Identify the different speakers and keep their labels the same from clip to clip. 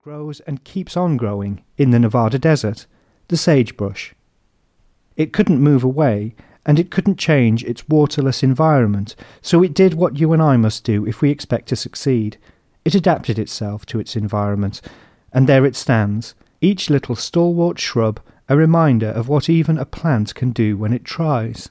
Speaker 1: grows and keeps on growing in the Nevada desert, the sagebrush. It couldn't move away, and it couldn't change its waterless environment, so it did what you and I must do if we expect to succeed. It adapted itself to its environment, and there it stands, each little stalwart shrub a reminder of what even a plant can do when it tries.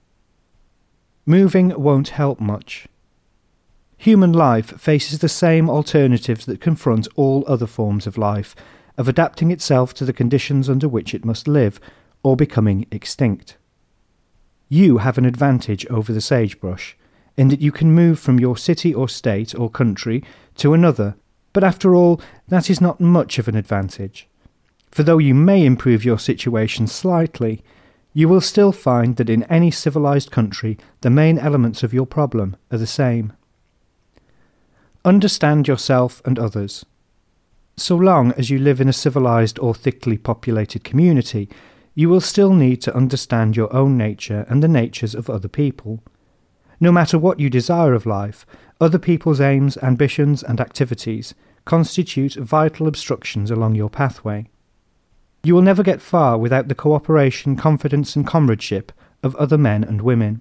Speaker 1: Moving won't help much. Human life faces the same alternatives that confront all other forms of life, of adapting itself to the conditions under which it must live, or becoming extinct. You have an advantage over the sagebrush, in that you can move from your city or state or country to another, but after all, that is not much of an advantage. For though you may improve your situation slightly, you will still find that in any civilized country the main elements of your problem are the same. Understand yourself and others. So long as you live in a civilized or thickly populated community, you will still need to understand your own nature and the natures of other people. No matter what you desire of life, other people's aims, ambitions, and activities constitute vital obstructions along your pathway. You will never get far without the cooperation, confidence, and comradeship of other men and women.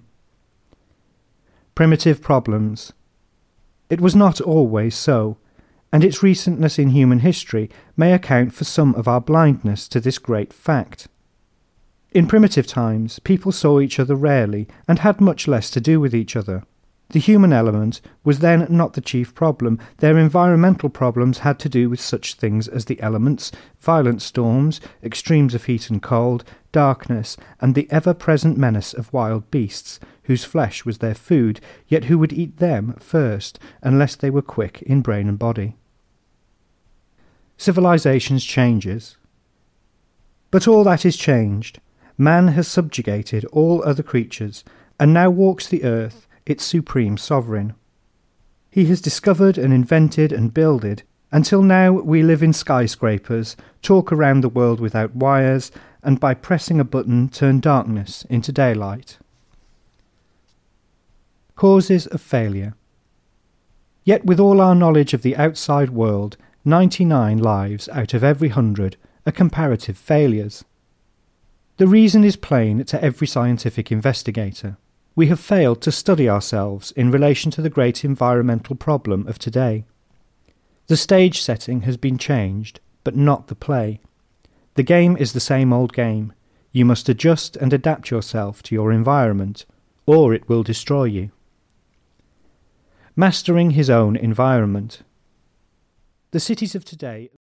Speaker 1: Primitive problems. It was not always so, and its recentness in human history may account for some of our blindness to this great fact. In primitive times, people saw each other rarely and had much less to do with each other. The human element was then not the chief problem. Their environmental problems had to do with such things as the elements, violent storms, extremes of heat and cold, darkness, and the ever-present menace of wild beasts, whose flesh was their food, yet who would eat them first, unless they were quick in brain and body. Civilization's changes. But all that is changed. Man has subjugated all other creatures, and now walks the earth, its supreme sovereign. He has discovered and invented and builded, until now we live in skyscrapers, talk around the world without wires, and by pressing a button turn darkness into daylight. Causes of failure. Yet with all our knowledge of the outside world, 99 lives out of every 100 are comparative failures. The reason is plain to every scientific investigator. We have failed to study ourselves in relation to the great environmental problem of today. The stage setting has been changed, but not the play. The game is the same old game. You must adjust and adapt yourself to your environment, or it will destroy you. Mastering his own environment. The cities of today